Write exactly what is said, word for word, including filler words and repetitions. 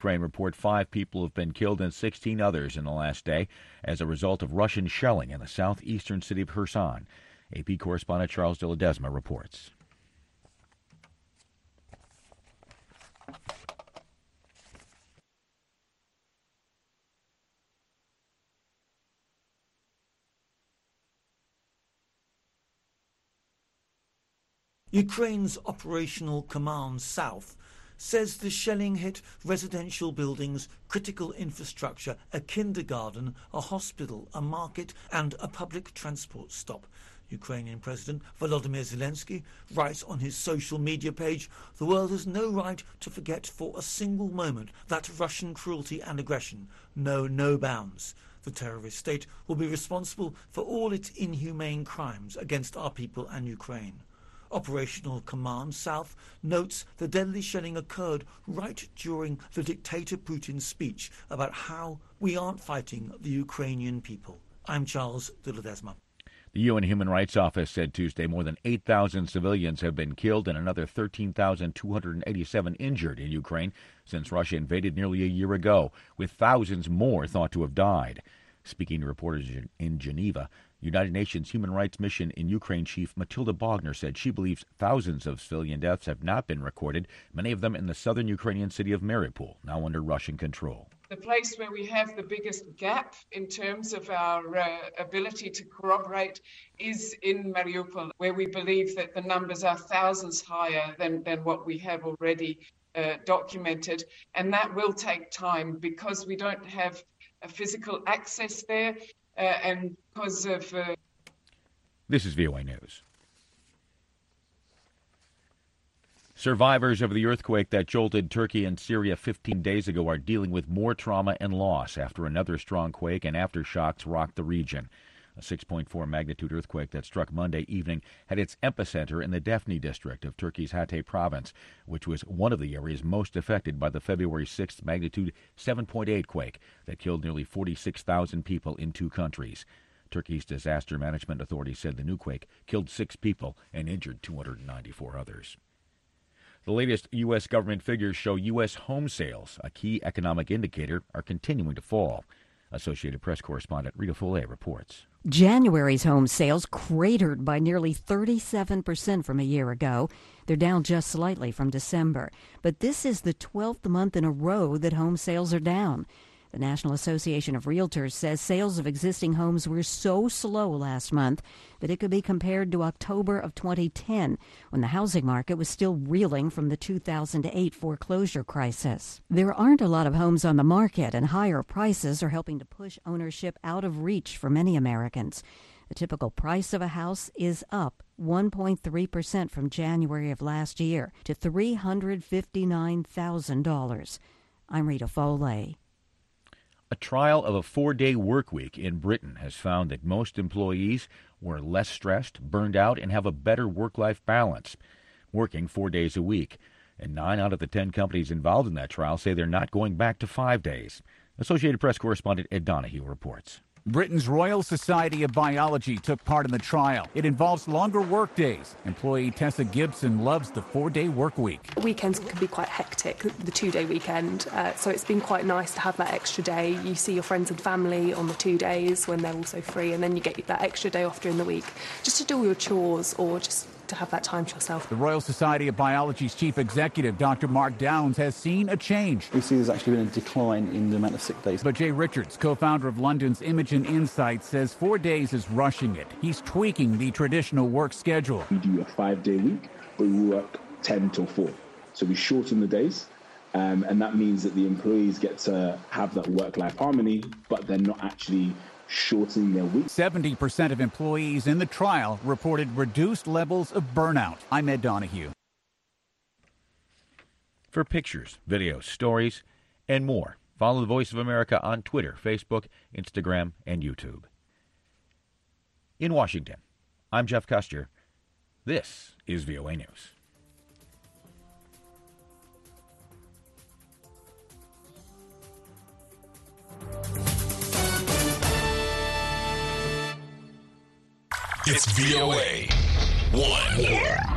Ukraine report five people have been killed and sixteen others in the last day as a result of Russian shelling in the southeastern city of Kherson. A P correspondent Charles de Ledesma reports. Ukraine's Operational Command South says the shelling hit residential buildings, critical infrastructure, a kindergarten, a hospital, a market and a public transport stop. Ukrainian President Volodymyr Zelensky writes on his social media page, "The world has no right to forget for a single moment that Russian cruelty and aggression know no bounds. The terrorist state will be responsible for all its inhumane crimes against our people and Ukraine." Operational Command South notes the deadly shelling occurred right during the dictator Putin's speech about how we aren't fighting the Ukrainian people. I'm Charles de Ledesma. The U N Human Rights Office said Tuesday more than eight thousand civilians have been killed and another thirteen thousand two hundred eighty-seven injured in Ukraine since Russia invaded nearly a year ago, with thousands more thought to have died. Speaking to reporters in Geneva, United Nations Human Rights Mission in Ukraine chief Matilda Bogner said she believes thousands of civilian deaths have not been recorded, many of them in the southern Ukrainian city of Mariupol, now under Russian control. The place where we have the biggest gap in terms of our uh, ability to corroborate is in Mariupol, where we believe that the numbers are thousands higher than, than what we have already uh, documented. And that will take time because we don't have a physical access there. Uh, and because of... Uh... This is V O A News. Survivors of the earthquake that jolted Turkey and Syria fifteen days ago are dealing with more trauma and loss after another strong quake and aftershocks rocked the region. A six point four magnitude earthquake that struck Monday evening had its epicenter in the Defne district of Turkey's Hatay province, which was one of the areas most affected by the February sixth magnitude seven point eight quake that killed nearly forty-six thousand people in two countries. Turkey's Disaster Management Authority said the new quake killed six people and injured two hundred ninety-four others. The latest U S government figures show U S home sales, a key economic indicator, are continuing to fall. Associated Press correspondent Rita Follet reports. January's home sales cratered by nearly thirty-seven percent from a year ago. They're down just slightly from December. But this is the twelfth month in a row that home sales are down. The National Association of Realtors says sales of existing homes were so slow last month that it could be compared to October of twenty ten, when the housing market was still reeling from the two thousand eight foreclosure crisis. There aren't a lot of homes on the market, and higher prices are helping to push ownership out of reach for many Americans. The typical price of a house is up one point three percent from January of last year to three hundred fifty-nine thousand dollars. I'm Rita Foley. A trial of a four-day work week in Britain has found that most employees were less stressed, burned out, and have a better work-life balance, working four days a week. And nine out of the ten companies involved in that trial say they're not going back to five days. Associated Press correspondent Ed Donahue reports. Britain's Royal Society of Biology took part in the trial. It involves longer work days. Employee Tessa Gibson loves the four-day work week. Weekends can be quite hectic, the two-day weekend, uh, so it's been quite nice to have that extra day. You see your friends and family on the two days when they're also free, and then you get that extra day off during the week just to do all your chores or just to have that time to yourself. The Royal Society of Biology's chief executive, Doctor Mark Downs, has seen a change. We see there's actually been a decline in the amount of sick days. But Jay Richards, co-founder of London's Imogen Insight, says four days is rushing it. He's tweaking the traditional work schedule. We do a five-day week, but we work ten till four. So we shorten the days, um, and that means that the employees get to have that work-life harmony, but they're not actually shortening their week. seventy percent of employees in the trial reported reduced levels of burnout. I'm Ed Donahue. For pictures, videos, stories, and more, follow the Voice of America on Twitter, Facebook, Instagram, and YouTube. In Washington, I'm Jeff Custer. This is V O A News. It's V O A One. Yeah.